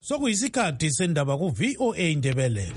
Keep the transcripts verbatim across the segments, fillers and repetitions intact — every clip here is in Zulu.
Sokuyisikhathi sendaba ku V O A Ndebele.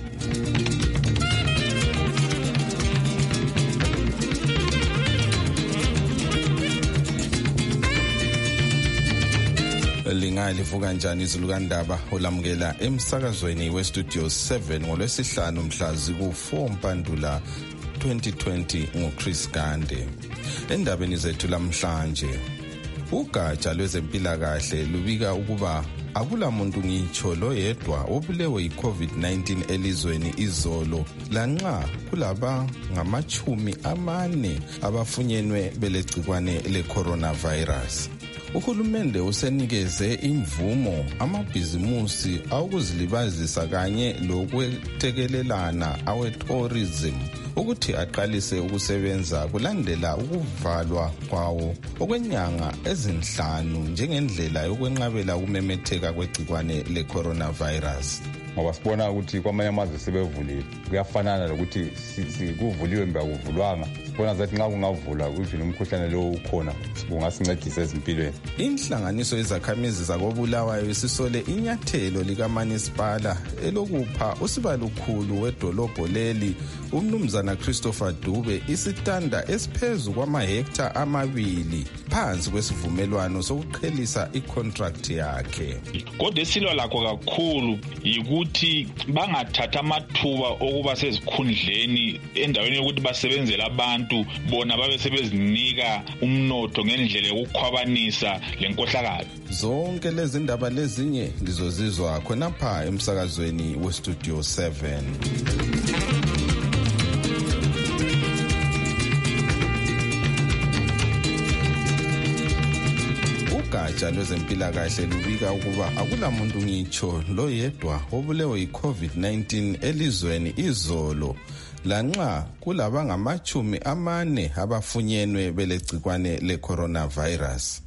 Lingalivuka kanjani izulu kaNdaba olamukela emsakazweni we Studio seven ngolwesihlanu mhla ziku-four Mpandula twenty twenty nguChris Gande. Endabeni zethu lamhlanje, ugatsha lwezempilakahle lubika ukuba akula muntu ngitsho lo yedwa obulewe yi-COVID nineteen elizweni izolo, lanxa kulaba ngamachumi amane abafunyenwe belegcikwane le-coronavirus. Uhulumende usenikeze imvumo amabhizimusi awokuzilibazisa kanye lokwethekelelana awe-tourism ukuthi aqalise ukusebenza kulandela ukuvalwa kwawo okwenyanga ezinhlanu njengendlela yokwenqabela ukumemetheka kwegcikwane le-coronavirus. Ngoba sibona ukuthi kwamanye amazwe sebevulile, kuyafanana lokuthi kuvuliwe mbe akuvulwanga. Sibona zathi nxa kungavulwa uvile umkhuhlane lo ukhona kungasincedisa ezimpilweni. Inhlanganiso yezakhamizi zakobulawayo isisole inyathelo likaManisipala elokupha usibalukhulu wedolobho leli umnumzana Christopher Dube isitanda esiphezu kwamahektha amabili phansi kwesivumelwano sokuqhelisa icontract yakhe. Kodwa esilwa lakho kakhulu yikuthi bangathatha amathuba okuba sezikhundleni endaweni yokuthi basebenzele abantu bona babe sebezinika umnotho ngendlela yokukhwabanisa lenkohlakalo. Zonke lezi ndaba lezinye ngizozizwa khonapha emsakazweni we Studio seven. Ugatsha lwezempilakahle lubika ukuba akula muntu ngitsho lo yedwa obulewe yi-COVID nineteen elizweni izolo, lanxa kulaba ngamachumi amane abafunyenwe belegcikwane le-coronavirus.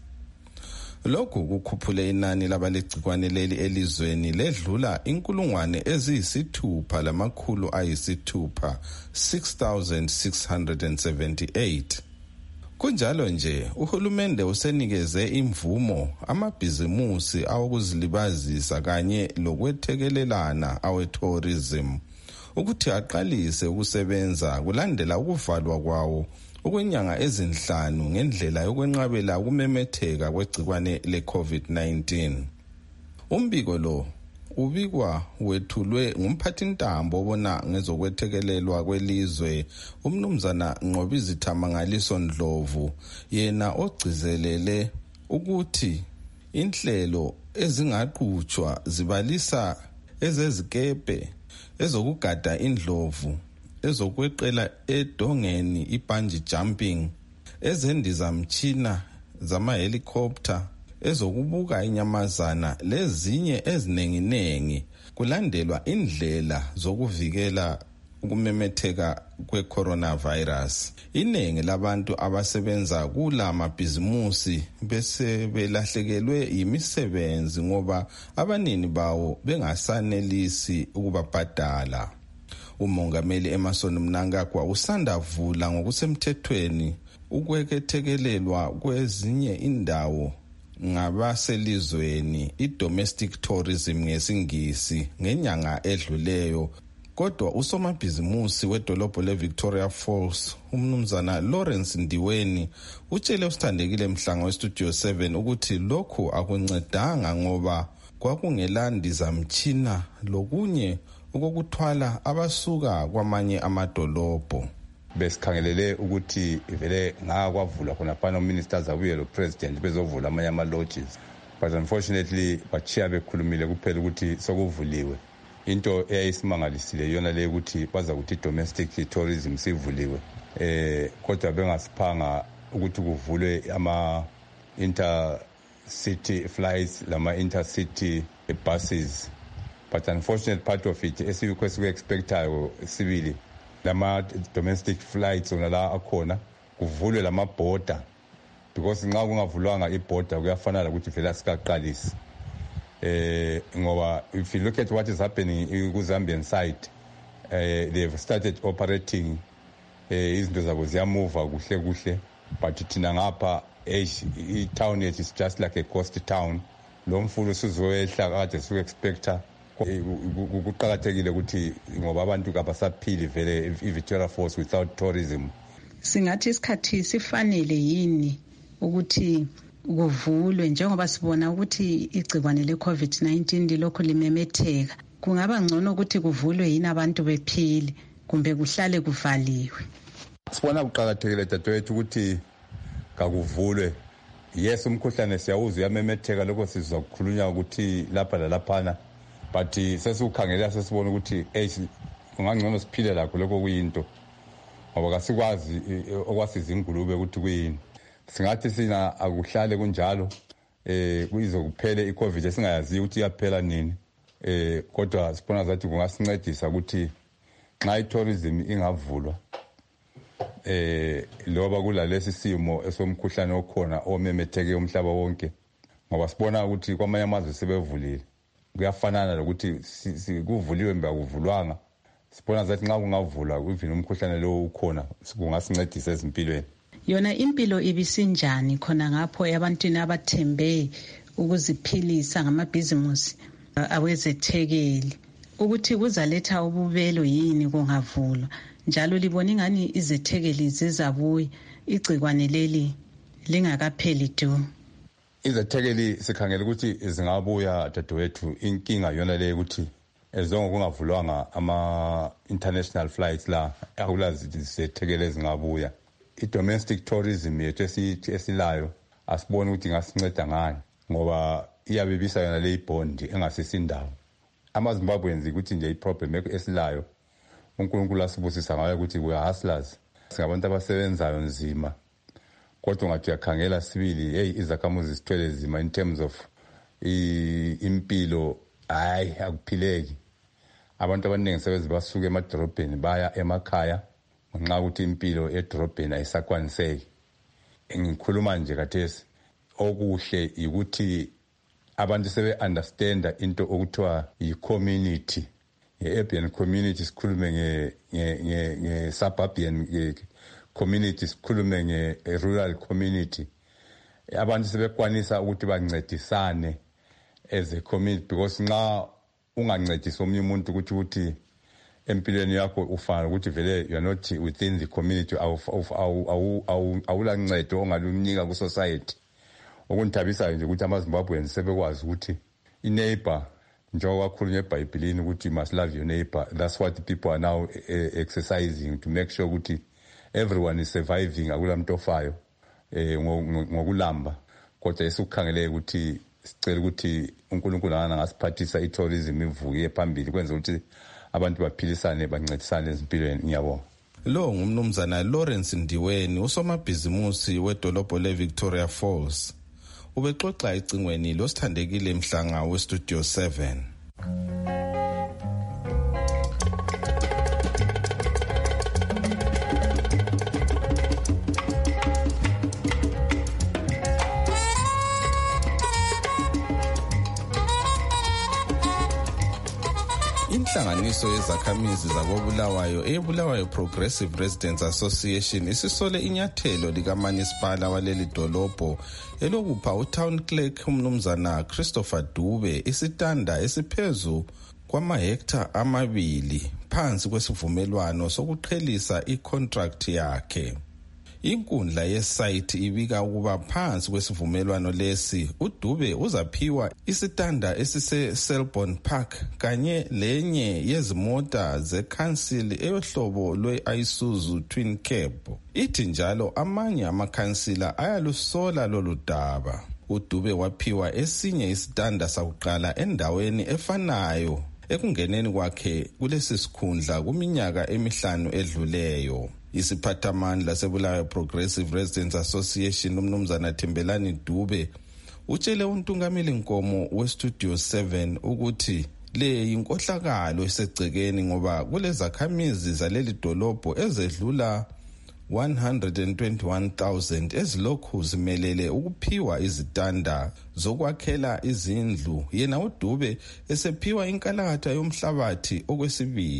Lokhu kukhuphule inani labalegcikwane leli elizweni ledlula inkulungwane eziyisithupha lamakhulu ayisithupha, six thousand six hundred seventy-eight. Kunjalo nje, uhulumende usenikeze imvumo amabhizimusi awokuzilibazisa kanye lokwethekelelana awe-tourism ukuthi aqalise ukusebenza kulandela ukuvalwa kwawo okwenyanga ezinhlanu ngendlela yokwenqabela ukumemetheka kwegcikwane le-COVID nineteen. Umbiko lo ubikwa wethulwe ngumphathintambo obona ngezokwethekelelwa kwelizwe umnumzana Nqobizitha Mangaliso Ndlovu, yena ogcizelele ukuthi inhlelo ezingaqhutshwa zibalisa ezezikepe, ezokugada indlovu, ezokweqela edongeni ibungee jumping, ezendizamtshina zama-helicopter, ezokubuka inyamazana lezinye ezinenginengi, kulandelwa indlela zokuvikela ukumemetheka kwe-coronavirus. Iningi labantu abasebenza kula mabhizimusi bese belahlekelwe yimisebenzi ngoba abanini bawo bengasanelisi ukubabhadala. Umongameli Emmerson Mnangagwa usandavula ngokusemthethweni ukwethekelelwa kwezinye indawo ngabaselizweni, i-domestic tourism ngesingisi, ngenyanga edluleyo. Kodwa usomabhizimusi wedolobho le-Victoria Falls umnumzana Lawrence Ndiweni utshele usithandekile Mhlanga we-Studio seven ukuthi lokhu akuncedanga ngoba kwakungelandizamtshina lokunye okokuthwala abasuka kwamanye amadolobho. Besikhangelele ukuthi vele ngakwavula khona phana uministers abuye lo president bezovula amanye ama-lodges, but unfortunately bachiya bekhulumile kuphela ukuthi sokuvuliwe. Into eyayisimangalisile yona le ukuthi baza ukuthi domestic tourism sivuliwe, eh kodwa bengasiphanga ukuthi kuvulwe ama intercity flights lama intercity buses. But unfortunate part of it esikwesi ku-expectayo sibili lama domestic flights ona la akhona kuvulwe lama border, because nxa kungavulwanga i-border kuyafana ukuthi vele sikaqalisi. Uh, ngoba if you look at what is happening in the Zambian side, uh, they've started operating izinto zabo ziyamuva kuhle kuhle, but thina ngapha i-town yethu is just like a ghost town. lo mfula usuzoyehla kade su expecta kuqakathekile ukuthi ngoba abantu kabasaphili vele i-Victoria Falls without tourism. Singathi isikhathi sifanele yini ukuthi kuvulwe njengoba sibona ukuthi igcikwane le-COVID nineteen lilokhu limemetheka? Kungaba ngcono ukuthi kuvulwe yini abantu bephile kumbe kuhlale kuvaliwe? Sibona kuqakathekile dadewethu ukuthi kakuvulwe. Yes, umkhuhlane siyawuza uyamemetheka, lokho sizwa kukhulunywa ukuthi lapha lalaphana, but sesikukhangela sesibona ukuthi hey kungangcono siphile lakho lokho kuyinto ngoba kasikwazi okwasiza ingulube ukuthi kuyini. Singathi sina akuhlale kunjalo eh kuyize kuphele iCovid esingayazi ukuthi iyaphela nini, eh kodwa sibona zathi kungasincedisa ukuthi nxa itourism ingavulwa eh loba kulalesi simo esomkhuhlane okhona omemetheke umhlaba wonke, ngoba sibona ukuthi kwamanye amazwe sebevulile kuyafanana lokuthi kuvuliwe mbe akuvulwanga. Sibona zathi nxa kungavulwa uvini umkhuhlane lo ukhona kungasincedisa ezimpilweni. Yona impilo ibisinjani khona ngapho ebantwini abathembe ukuziphilisa ngamabhizimusi awezethekeli, ukuthi kuzaletha ububelo yini kungavulwa? Njalo libona ingani izethekeli zizabuya igcikwane leli lingakapheli du? Izethekeli sikhangela ukuthi zingabuya dadewethu. Inkinga yona le ukuthi ezongo kungavulwanga ama international flights la akulazi izethekeli ezingabuya. I-domestic tourism yethu esilayo asiboni ukuthi ingasinceda ngani ngoba iyabibisa yona le ibhondi engasisindawo. AmaZimbabweans ukuthi nje iproblem esilayo uNkulunkulu asibusisa ngayo ukuthi we are hustlers, singabantu abasebenzayo nzima, kodwa ngathi uyakhangela sibili hey izakhamuzi sithwele nzima in terms of impilo. Hayi akuphileki. Abantu abaningi sebeze basuka emadrobheni baya emakhaya ngenxa ukuthi impilo edrobheni ayisakwaniseki. Ngikhuluma nje kathesi okuhle ukuthi abantu sebe understand into okuthiwa yi-community, ye-urban community, sikhulume nge nge suburban community, sikhulume nge rural community. Abantu sebekwanisa ukuthi bancedisane as a community, because nxa ungancedisa omunye umuntu ukuthi ukuthi empilweni yakho ufana ukuthi vele you are not within the community, awula ncedo ongalumnika ku society. Okunthabisayo nje ukuthi amaZimbabweans sebekwazi ukuthi i-neighbor njengoba kukhulunywa eBhayibhelini ukuthi you must love your neighbor. That's what people are now uh, exercising to make sure ukuthi everyone is surviving, akula muntu ofayo eh ngokulamba. Kodwa esikukhangele ukuthi sicela ukuthi uNkulunkulu angana ngasiphathisa i-tourism ivuke phambili kwenza ukuthi abantu baphilisane bancedisane ezimpilweni. Ngiyabonga. Lo ngumnumzana Lawrence Ndiweni, usomabhizimusi wedolobho leVictoria Falls. Ubexoxa icingweni losithandekile emhlanga weStudio seven. Inhlanganiso yezakhamizi zakoBulawayo eBulawayo Progressive Residents Association isisole inyathelo likaManisipala waleli dolobho elokupha uTown Clerk umnumzana Christopher Dube isitanda esiphezu kwamahektha amabili phansi kwesivumelwano sokuqhelisa icontract yakhe. Inkundla yesite ibika ukuba phansi kwesivumelwano lesi uDube uzaphiwa isitanda esise Selborne Park kanye lenye yezimota zeCouncil eyohlobo lwe-Isuzu Twin Cab. Ithi njalo amanye amakhansila ayalusola lolu daba. uDube waphiwa esinye isitanda sakuqala endaweni efanayo ekungeneni kwakhe kulesi sikhundla kuminyaka emihlanu edluleyo. Isiphathamandla seBulawayo Progressive Residents Association umnumzana Thembelani Dube utshele uNtungameli Nkomo weStudio seven ukuthi le inkohlakalo esegcekeni ngoba kulezakhamizi zaleli dolobho ezedlula one hundred twenty-one thousand ezilokhu zimelele ukuphiwa izitanda zokwakhela izindlu, yena uDube esephiwa inkalakatha yomhlabathi okwesibili.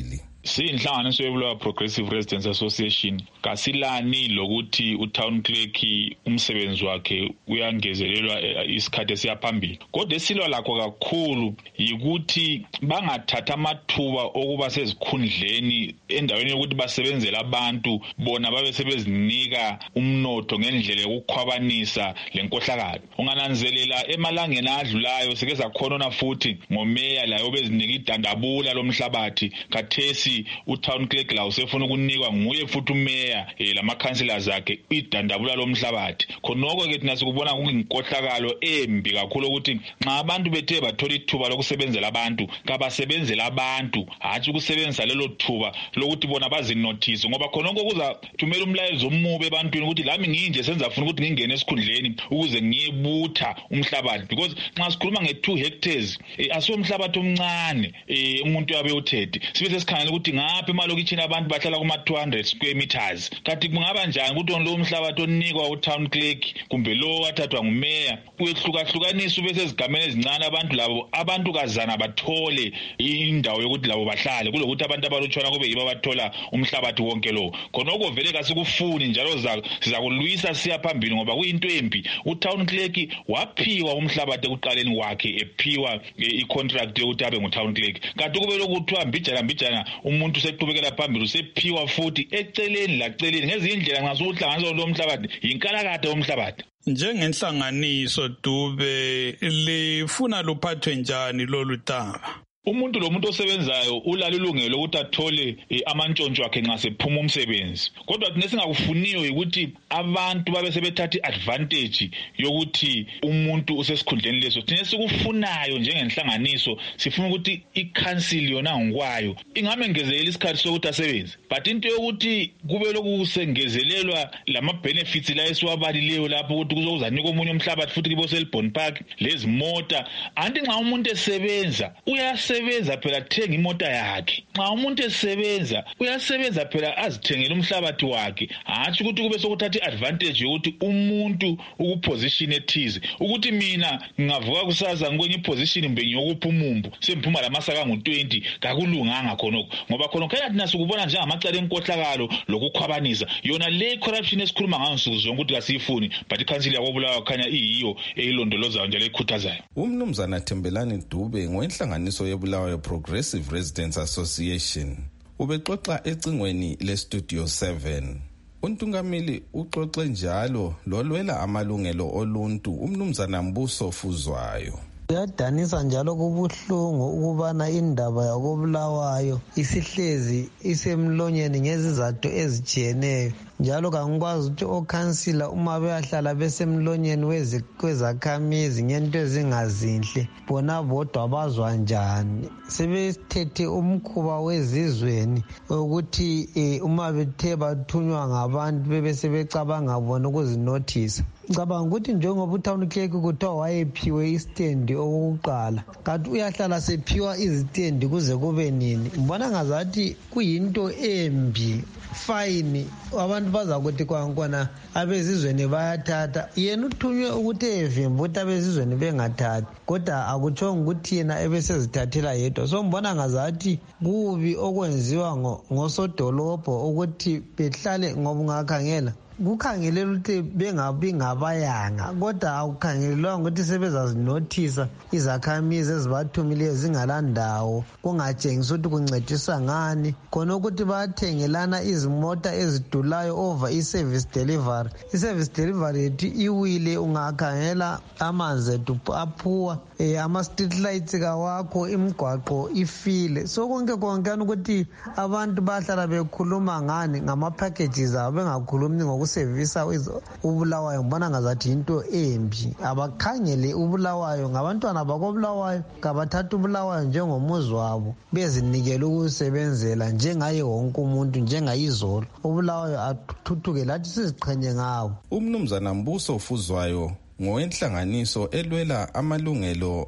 siyinhlanganiso yebulawayo Progressive Residents Association kasilani lokuthi utown clerk umsebenzi wakhe uyangezelelwa isikhathi esiyaphambili. Kodwa esilwa lakho kakhulu yikuthi bangathatha amathuba okuba sezikhundleni endaweni yokuthi basebenzele abantu bona babe sebezinika umnotho ngendlela yokukhwabanisa lenkohlakalo. Ungananzelela emalangeni adlulayo sike sakhona futhi ngomeya layo bezinika idandabula lomhlabathi kathesi utown clerk la usefuna ukunikwa nguye futhi umeya eh, lama councillors akhe idandabula lomhlabathi. Khonoko ke thina sikubona kuyinkohlakalo embi kakhulu ukuthi nxa abantu bethe bathola ithuba lokusebenzela abantu kabasebenzela abantu hatshi ukusebenzisa lelo thuba lokuthi bona bazinothise ngoba khonoko kuza thumela umlayezo omubi ebantwini ukuthi lami nginje senza funa ukuthi ngingene esikhundleni ukuze ngiyebutha umhlabathi because nxa sikhuluma nge two hectares eh, asomhlabathi omncane eh, umuntu yabe uthethe sibe sesikhangela ukuthi ngapha emalokitshini abantu bahlala kuma two hundred square meters kanti kungaba njani ukuthi lo umhlabathi onikwa utown clerk kumbe lo wathathwa ngumeya uyehlukahlukanisa ube sezigameni ezincane abantu labo abantu kazana bathole indawo yokuthi labo bahlale kulokuthi abantu abalutshwana kube yibo bathola umhlabathi wonke lo khonoko vele kasikufuni njalo sizakulwisa siya phambili ngoba kuyinto embi utown clerk waphiwa umhlabathi ekuqaleni wakhe ephiwa icontract yokuthi abe ngutown clerk kanti kube lokuthiwa mbijana mbijana umuntu seqhubekela phambili usephiwa futhi eceleni laceleni ngezindlela nxa sokuhlanganisa lo mhlabathi yinkalakade omhlabathi. Njengenhlanganiso Dube lifuna luphathwe njani lolu daba? Umuntu lo muntu osebenzayo ulalo ilungelo ukuthi athole eh, amantshontsho akhe nxa sephuma umsebenzi. Kodwa thina singakufuniyo ukuthi abantu babe sebethatha advantage yokuthi umuntu usesikhundleni leso. Thina sikufunayo njengenhlanganiso sifuna ukuthi i-council yona ngokwayo ingamengezela isikhathi sokuthi asebenze. But into yokuthi kube lokusengezelelwa lama benefits la esiwabalileyo lapho ukuthi kuzokuzanika omunye umhlabathi futhi kibo Selborne Park lezi mota anti nxa umuntu esebenza uyase uyasebenza phela thenga imota yakhe. Nxa umuntu esebenza uyasebenza phela azithengele umhlabathi wakhe. Hatshi ukuthi kube sokuthatha advantage yokuthi umuntu ukuposition ethize ukuthi mina ngavuka kusaza ngikwenye iposition mbe ngiyokupha umumbu semphuma lamasaka ngo twenty kakulunganga khonoko ngoba khonoko kana thina sikubona nje amacala enkohlakalo lokukhwabanisa yona le corruption esikhuluma ngayo nsuku zonke ukuthi kasifuni but iCouncil yakobulawa khanya iyiyo eyilondolozayo njalo ekhuthazayo. Umnumzana Thembelani Dube ngoenhlanganiso yebulawayo Progressive Residents Association ubexoxa ecingweni le Studio seven. Untungameli uxoxe njalo lolwela amalungelo oluntu umnumzana Mbuso Fuzwayo. Kuyadanisa njalo kubuhlungu ukubana indaba yakobulawayo isihlezi isemlonyeni ngezizathu ezitshiyeneyo njalo kangikwazi ukuthi okhansila uma beyahlala besemlonyeni wezakhamizi ngento ezingazinhle bona bodwa bazwa njani. Sebethethe umkhuba wezizweni ukuthi eh, uma bethe bathunywa ngabantu bebe sebecabanga bona ukuzinothisa. Ngicabanga ukuthi njengoba uTown Clerk kuthiwa wayephiwe istendi okokuqala kanti uyahlala sephiwa izitendi kuze kube nini. Mbona ngazathi kuyinto embi fine abantu bazakuthi kwankona abezizweni bayathatha yena uthunywe ukuthi evimba ukuthi abezizweni bengathathi kodwa akutshongo ukuthi yena ebesezithathela yedwa. So mbona ngazathi kubi okwenziwa ngosodolobho ukuthi behlale ngoba ungakhangela kukhangelela ukuthi bengabi ngabayanga kodwa akukhangelelwanga ukuthi sebezazinothisa izakhamizi ezibathumileyo zingalandawo kungatshengisa ukuthi kuncedisa ngani khona ukuthi bathengelana izimota ezidulayo over i-service delivery. I-service delivery yethu iwile ungakhangela amanzi ethu aphuwa eh, ama-street lights kawakho imigwaqo ifile. So konke konkani ukuthi abantu bahlala bekhuluma ngani ngama-packages abo bengakhulumi ngoku servisa ubulawayo. Mbona ngazathi into embi abakhangele ubulawayo ngabantwana bakobulawayo kabathatha ubulawayo njengomuzi wabo bezinikela ukusebenzela njengaye wonke umuntu njengayizolo ubulawayo athuthuke lathi siziqhenye ngawo. Umnumzana Mbuso Fuzwayo ngowenhlanganiso elwela amalungelo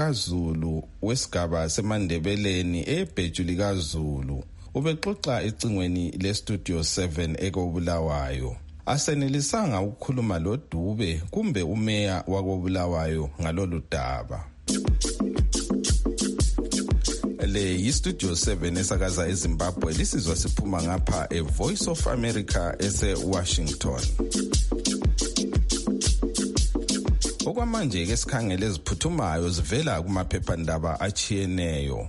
kaZulu wesigaba seMandebeleni ebhejuli kaZulu ubexoxa ecingweni le Studio seven ekobulawayo. Asenelisanga ukukhuluma lo Dube kumbe umeya wakobulawayo ngalolu daba. Le yi-Studio seven esakaza eZimbabwe, lisizwa siphuma ngapha e-Voice of America ese-Washington. Okwamanje ke sikhangele eziphuthumayo zivela kumaphephandaba achiyeneyo.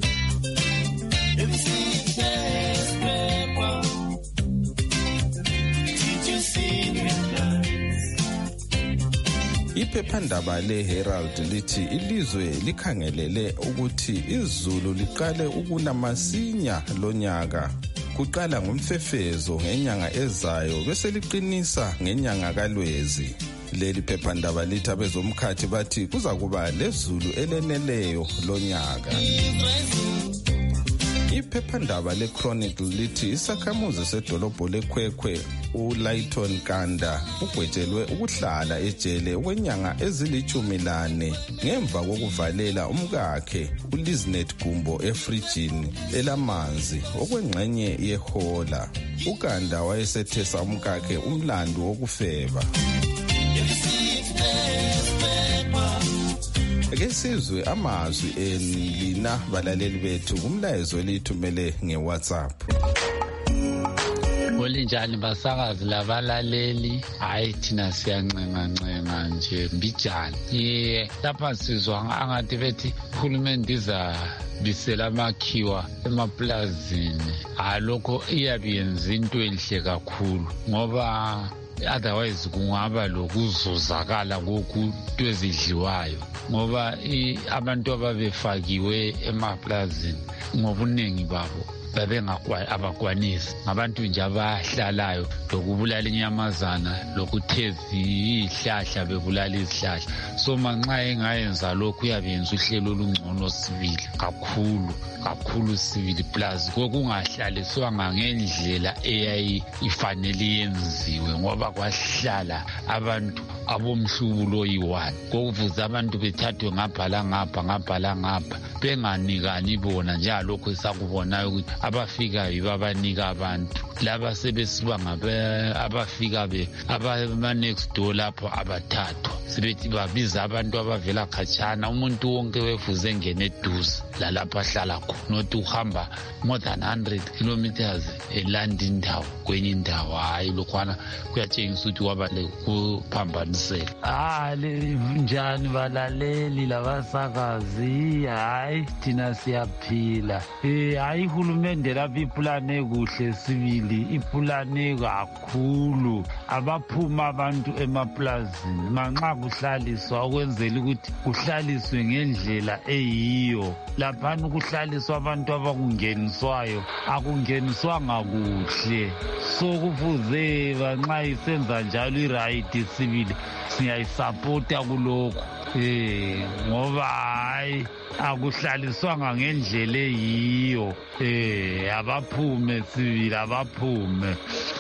Iphephandaba le-Herald lithi ilizwe likhangelele ukuthi izulu liqale ukuna masinya lonyaka. Kuqala ngomfefezo ngenyanga ezayo bese liqinisa ngenyanga kaLwezi. Leli phephandaba lithi abezomkhathi bathi kuza kuba lezulu eleneleyo lonyaka. Iphephandaba le-Chronicle lithi isakhamuzi sedolobho leKwekwe uLayton Kanda ugwetshelwe ukuhlala ejele okwenyanga ezilithumi lane ngemva kokuvalela umkakhe uLiznet Gumbo efrijini elamanzi okwengxenye yehola. uKanda wayesethesa umkakhe umlando wokufeba. Ake sizwe amazwi elina balaleli bethu kumlayezo elithumele ngeWhatsApp. Olinjani basakazi labalaleli, hayi thina siyancenga ncenga nje mbijana. Ye lapha sizwa angathi bethi uhulumende iza bisela amakhiwa emaplazini. Alokho iyabiyenza into enhle kakhulu ngoba otherwise kungaba lokuzuzakala kokuthi ezidliwayo ngoba abantu ababefakiwe emaplazini ngobuningi babo babengakwazi abakwanisi ngabantu nje abahlalayo lokubulala inyamazana lokutheza izihlahla bebulala izihlahla. So manxa engayenza lokhu uyabenza uhlelo olungcono sibili kakhulu kakhulu sibili plus kokungahlaliswanga ngendlela eyayi ifanele yenziwe ngoba kwahlala abantu abomhlubulo oyi-one kokuvuza abantu bethathwe ngabhala ngapha ngabhala ngapha benganikani bona njalokho esakubonayo ukuthi abafikayo babanika abantu laba sebesiba ngabe abafika be abama next door lapho abathathu sibethi babiza abantu abavela khatshana umuntu wonke wefuze ngene eduze lalapha ahlala khona nothi uhamba more than one hundred kilometers elanda indawo kwenye indawo hayi lokhwana kuyatshengisa ukuthi wabale kuphambanisela. Ah njani balaleli labasakazi, hayi thina siyaphila. Eh hayi uhulumende lapha iplane kuhle sibili iplane kakhulu abaphuma abantu emaplazini manxa kuhlaliswa ukwenzela ukuthi kuhlaliswe ngendlela eyiyo. Lapha ukuhlaliswa abantu abakungeniswayo akungeniswanga kuhle, so kufuze banxa isenza njalo iright sibili siyayisupporta kulokho eh ngoba hayi akuhlaliswanga ngendlela eyiyo. Eh abaphume sibili abaphume.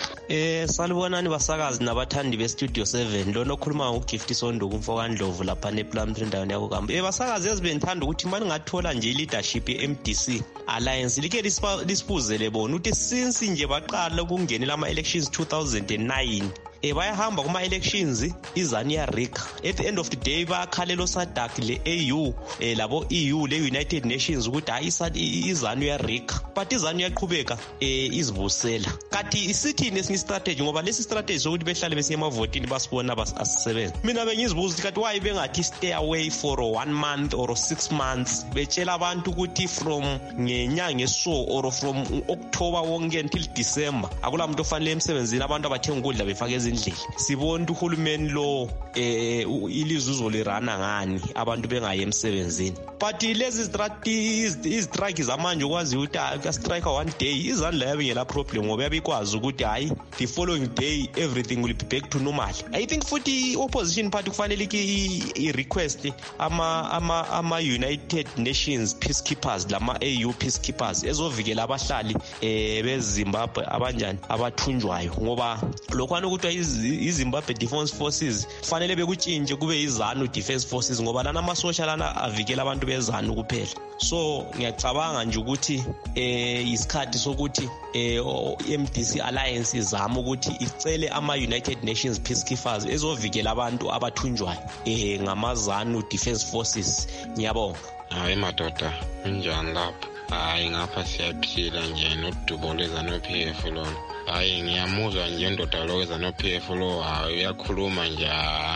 Eh salibonani basakazi nabathandi be-Studio seven lona okhuluma ngoGift Sonduku umfokandlovu lapha nePlumtree endaweni yako Kambo. Eh basakazi ezibendithanda ukuthi manje ngathola nje leadership ye-M D C Alliance like lisipuzele bona ukuthi since nje baqala ukungenela ama-elections two thousand nine eh bayahamba kuma elections izanu ya R I C. At the end of the day bakhalela oSADC le A U eh labo E U le United Nations ukuthi hayi izanu ya R I C, but izanu yaqhubeka eh izibusela. Kanti isithini esinye strategy ngoba lesi strategy sokuthi behlale besiya emavotini basibona basisebenza. Mina bengizibuza kanti why bengathi stay away for one month or six months betshela abantu ukuthi from ngenyanga eso or from October wonke until December akula muntu ofanele emsebenzini abantu abathenga ukudla befake ezindlini. Sibona uhulumeni lo eh ilizuzo lerana ngani abantu bengaye emsebenzini. But lezi strike zamanje ukwazi ukuthi aka strike one day izandla yabe ngela problem ngoba yabikwazi ukuthi hayi the following day everything will be back to normal. I think futhi opposition party kufanele i request ama ama ama United Nations peacekeepers lama A U peacekeepers ezovikela abahlali eh beZimbabwe abanjani abathunjwayo ngoba lokhwana ukuthi iZimbabwe Defence Forces kufanele bekutshintshe kube izanu Defence Forces ngoba lana amasosha lana avikela abantu bezanu kuphela. So ngiyacabanga nje ukuthi eh isikhathi sokuthi eh M D C Alliance izama ukuthi icele ama United Nations peacekeepers ezovikela abantu abathunjwayo eh ngamazanu Defence Forces. Ngiyabonga. Hayi madoda kunjani lapho? Hayi ngapha siyaphila nje noduboleza no P F lo. Hayi ngiyamuzwa nje ndoda lokeza no P F lo uyakhuluma nje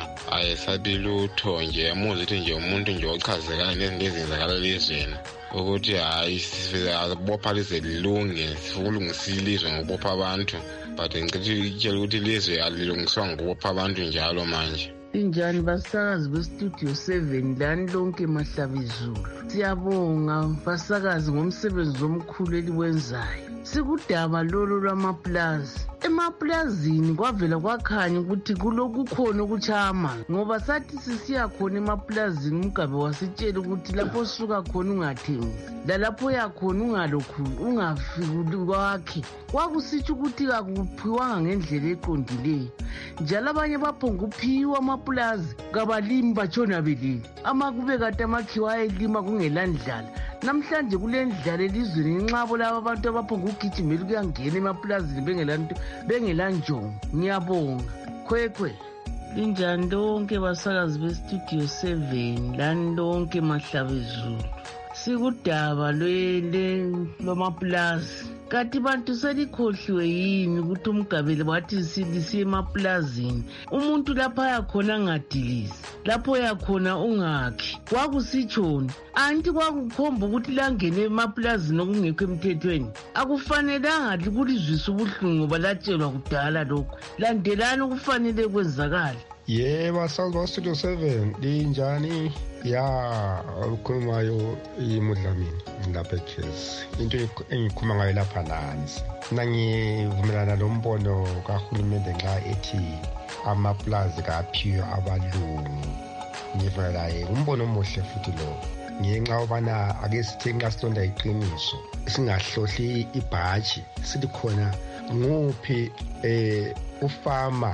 ayesabelutho nje yamuzwa ukuthi nje umuntu nje ochazekana nezinto ezenzakala lezweni ukuthi hayi sibopha lize lilunge sikulungisa ilizwe ngobopha abantu but ngithi itshela ukuthi ilizwe alilungiswa ngobopha abantu njalo manje. Injani basakazi bestudio seven lani lonke Mahlabizulu. Siyabonga basakazi ngomsebenzi omkhulu eliwenzayo. Sikudaba lolo lwamaplazi. Emaplazini kwavela kwakhanya ukuthi kulokukhona ukuchama ngoba sathi sisiya khona emaplazini umgabe wasitshela ukuthi lapho suka khona ungathengi la lapho yakhona ungalokhu ungafiki kwakhe kwakusitsho ukuthi akuphiwanga ngendlela eqondileyo njalo abanye baphonga uphiwa amaplazi kabalimi batshona belile amakube kade amakhiwa ayelima kungelandlala. Namhlanje kulendlala elizweni nxabo laba abantu abaphonga ukugijimela kuyangena emaplazini bengelanto bengelanjongo. Ngiyabonga. Khwekhwe linjani lonke basakazi bestudio seven lani lonke Mahlabezulu. Sikudaba lwele lwamaplazi. Kati bantu selikhohliwe yini ukuthi umgabele wathi silisiye emaplazini umuntu lapha yakhona ngadilisi lapho yakhona ungakhi kwakusitshoni anti kwakukhomba ukuthi langene emaplazini okungekho emthethweni akufanelanga kulizwisa ubuhlungu ngoba latshelwa kudala lokho landelani ukufanele kwenzakala. Yebo Salwa Studio seven linjani ya ukukhulumayo iMudlamini lapha eChelsea into engikhuluma ngayo lapha nansi nangivumelana nombono kahulumende nxa ethi amaplazi kaphiwe abalungu ngivela umbono omuhle futhi lo ngenxa ubana ake sithe nxa silonda iqiniso singahlohli ibhaji silikhona nguphi eh ufama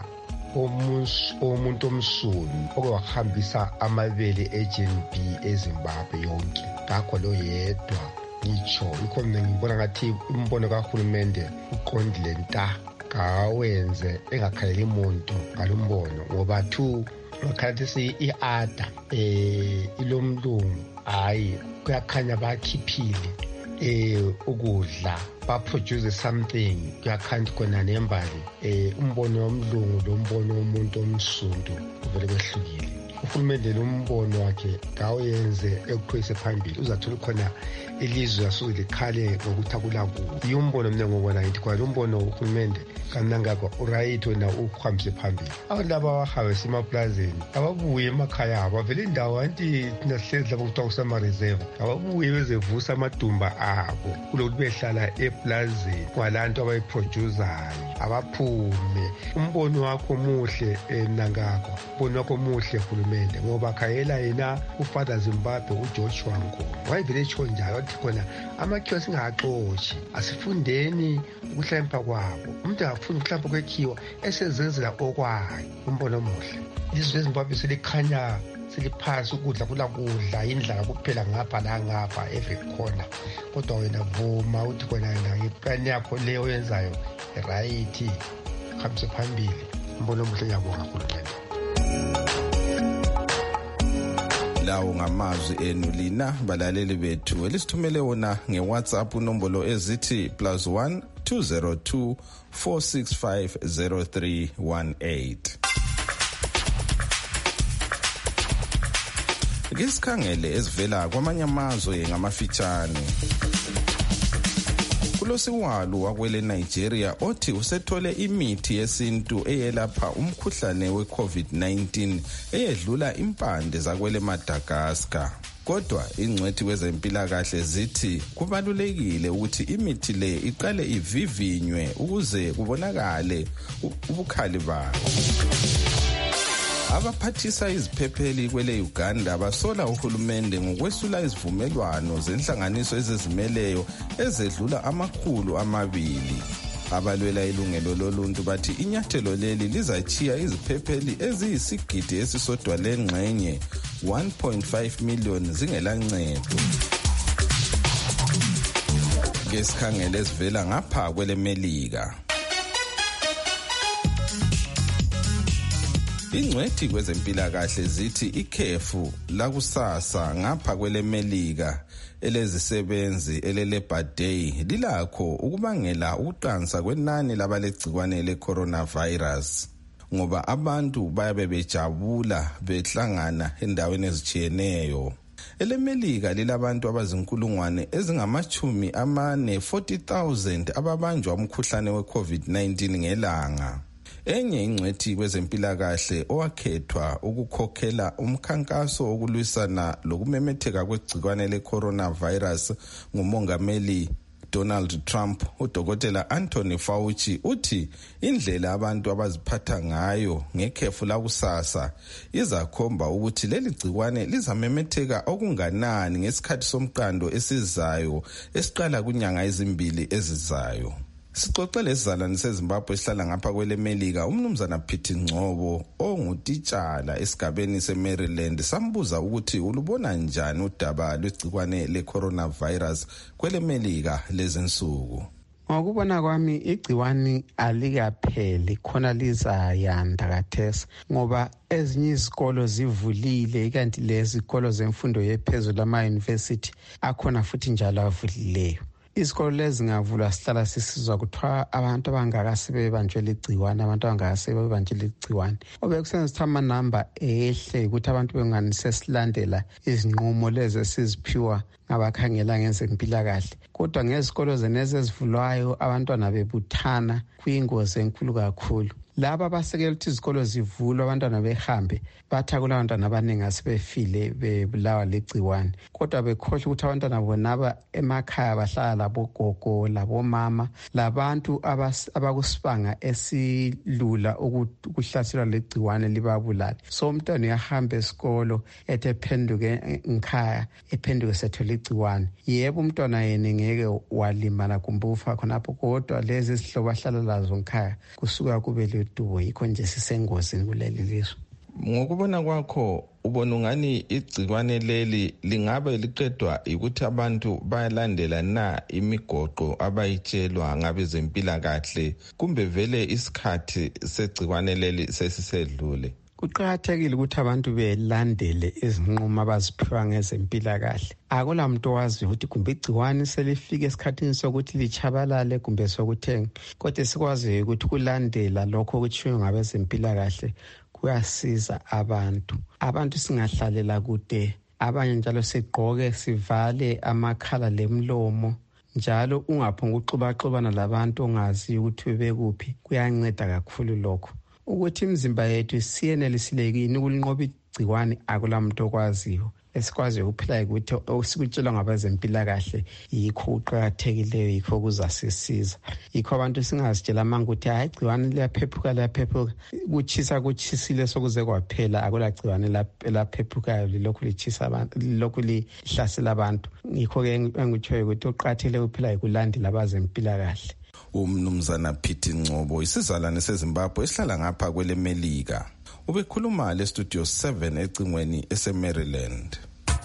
omuntu omsulu okwahambisa amabele e-G N B eZimbabwe yonke ngakho lo yedwa ngitsho ikho mina ngibona ngathi umbono kahulumende uqondile nta kawenze engakhaleli umuntu ngalombono ngoba two lokhathi i-ada eh ilomlungu hayi kuyakhanya bakhiphile eh ukudla baproduce something kuyakhanda khona nembali eh umbono womlungu lo mbono womuntu omsundu uvele kwehlukile. Uhulumende lo mbono wakhe kawenze ekukhwese phambili uzathola khona ilizwe asuke likhale ngokuthi akulakuwo yombono mina ngobona ngithi kwa lo mbono uhulumende kanangakho uright wena ukuhambise phambili abantu laba abahawesa emaplazini ababuye emakhaya abo vele indawo anti thina sihlezi lapho kuthiwa kusama reserve ababuye bezevusa amadumba abo kulokuthi behlala eplazini kwalantu abayiproduzayo abaphume. Umbono wakho muhle nangakho umbono wakho muhle hulumende ngoba khayela yena ufather Zimbabwe uJoshua Ngoma wayevele etsho njalo wathi khona amakhiwa singaxoshi asifundeni ukuhlampa kwabo umuntu angafuna ukuhlampa kwekhiwa esezenzela okwayo. Umbono omuhle izwe eZimbabwe selikhanya seliphasi ukudla kula kudla indlala kuphela ngapha la ngapha every corner kodwa wena vuma uthi khona yena iplani yakho leyo oyenzayo right khambise phambili. Umbono omuhle ngiyabonga hulumende. Lawo ngamazwi enu lina balaleli bethu elisithumele wona ngeWhatsApp unombolo ezithi plus one two zero two four six five zero three one eight. Ngisikhangele ezivela kwamanye amazwe ngamafitshane. Kulosiwalu wakwele Nigeria othi usethole imithi yesintu eyelapha umkhuhlane we-COVID nineteen eyedlula impande zakwele Madagascar. Kodwa ingcwethi wezempilakahle zithi kubalulekile ukuthi imithi le iqale ivivinywe ukuze kubonakale ubukhali bayo. Abaphathisa iziphepheli kwele Uganda basola uhulumende ngokwesula izivumelwano zenhlanganiso ezizimeleyo ezedlula amakhulu amabili. Abalwela ilungelo loluntu bathi inyathelo leli lizachiya iziphepheli eziyisigidi esisodwa lengxenye one point five million zingelancedo. Ngesikhangele esivela ngapha kwele Melika. Ingcwethi kwezempilakahle zithi ikhefu lakusasa ngapha kwele Melika elezisebenzi ele-Labor Day lilakho ukubangela ukuqansa kwenani labalegcikwane le-coronavirus ngoba abantu bayabe bejabula behlangana endaweni ezitshiyeneyo. EleMelika lilabantu abazinkulungwane ezingamachumi amane forty thousand ababanjwa umkhuhlane we-COVID nineteen ngelanga. Enye ingcwethi kwezempilakahle owakhethwa ukukhokhela umkhankaso wokulwisana lokumemetheka kwegcikwane le-coronavirus ngumongameli Donald Trump, udokotela Anthony Fauci uthi indlela abantu abaziphatha ngayo ngekhefu lakusasa izakhomba ukuthi leli gcikwane lizamemetheka okunganani ngesikhathi somqando esizayo esiqala kunyanga ezimbili ezizayo. Sixoxele isizalwane seZimbabwe esihlala ngapha kwele Melika umnumzana Phithi Ngcobo ongutitshala esigabeni seMaryland sambuza ukuthi ulubona njani udaba lwegcikwane le-coronavirus kwele Melika lezinsuku. Ngokubona kwami igciwani alikapheli khona lizayanda kathesi ngoba ezinye izikolo zivulile kanti lezi izikolo zemfundo yephezulu ama-university akhona futhi njalo avulileyo. Izikolo lezi ngavulwa sihlala sisizwa kuthiwa abantu abangakasibebanjwe ligciwane abantu abangakasibebanjwe ligciwane obekusenza amanamba ehle ukuthi abantu bengani sesilandela izinqumo lezi esiziphiwa ngabakhangela ngezempilakahle. Kodwa ngezikolo zenezi ezivulwayo abantwana bebuthana kuyingozi enkulu kakhulu. Laba abasekela ukuthi izikolo zivulwe abantwana behambe bathi kulabantwana abaningi asebefile bebulawa ligciwane kodwa bekhohle ukuthi abantwana bonaba emakhaya bahlala labogogo labomama labantu abakusibanga esilula ukuhlaselwa ligciwane libabulala. So umntwana uyahamba esikolo ethe phenduke ngikhaya ephenduke sethola igciwane. Yebo umntwana yena ngeke walimala kumbe ufa khonapho kodwa lezi izihlobo ahlala lazo ngikhaya kusuka kube dubo yikho nje sisengozini kuleli lizwe. Ngokubona kwakho ubona ungani igcikwane leli lingabe liqedwa ukuthi abantu bayalandela na imigoqo abayitshelwa ngabezempilakahle kumbe vele isikhathi segcikwane leli sesisedlule? Kuqakathekile ukuthi abantu belandele izinqumo abaziphiwa ngezempilakahle. Akula muntu owazi ukuthi kumbe igciwane selifike esikhathini sokuthi lichabalale kumbe sokuthenga. Kodwa sikwazi ukuthi kulandela lokho okutshiwo ngabezempilakahle kuyasiza abantu. Abantu singahlalela kude, abanye njalo sigqoke sivale amakhala lemlomo. Njalo ungaphonga uxubaxubana labantu ongazi ukuthi bebekuphi kuyanceda kakhulu lokho. Ukuthi imizimba yethu siyenelisile kini ukulinqoba igciwane akula muntu okwaziyo. Esikwazi ukuphila ukuthi osikutshelwa ngabezempilakahle yikho uqhakathekileyo yikho kuzasisiza. Yikho abantu singazitshela manje ukuthi hayi igciwane liyaphephuka liyaphephuka kuchisa kuchisile sokuze kwaphela akula gciwane laphephukayo lokhu lichisa abantu lokhu lihlasela abantu. Yikho ke engikutshoyo ukuthi uqhakathekile ukuphila ukulandela abezempilakahle. Umnumzana Phithi Ngcobo isizalwane seZimbabwe esihlala ngapha kwele Melika ubekhuluma le studio seven ecingweni eseMaryland.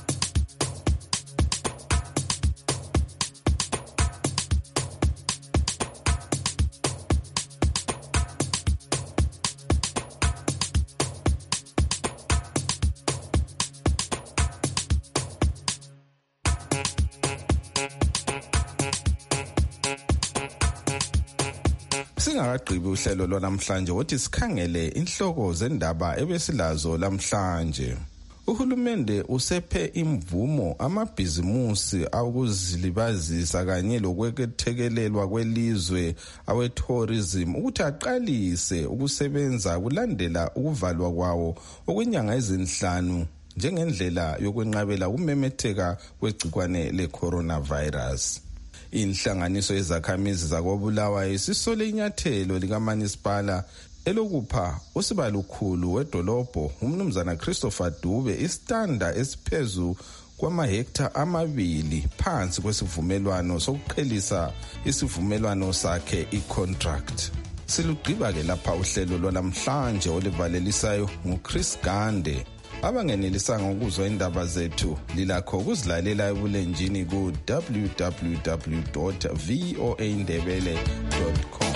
Singakagqibi uhlelo lwanamhlanje wothi sikhangele inhloko zendaba ebesilazo lamhlanje. Uhulumende usephe imvumo amabhizimusi awukuzilibazisa kanye lokwethekelelwa kwelizwe awe-tourism ukuthi aqalise ukusebenza kulandela ukuvalwa kwawo okwenyanga ezinhlanu njengendlela yokwenqabela ukumemetheka kwegcikwane le-coronavirus. Inhlanganiso yezakhamizi zakoBulawayo isisole inyathelo likaManisipala elokupha usibalukhulu wedolobho umnumzana Christopher Dube istanda esiphezulu kwamahekta amabili phansi kwesivumelwano sokuqhelisa isivumelwano sakhe i-contract. Silugqiba-ke lapha uhlelo lwalamhlanje olivalelisayo nguChris Gande. Abangenelisanga ukuzwa indaba zethu lilakho ukuzilalela ebulenjini ku w w w dot voa ndebele dot com.